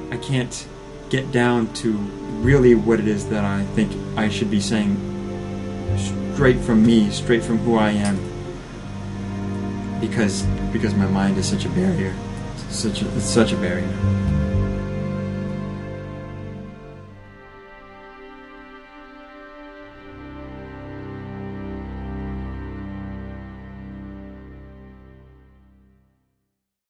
I can't get down to really what it is that I think I should be saying straight from me, straight from who I am, because my mind is such a barrier. It's such a barrier.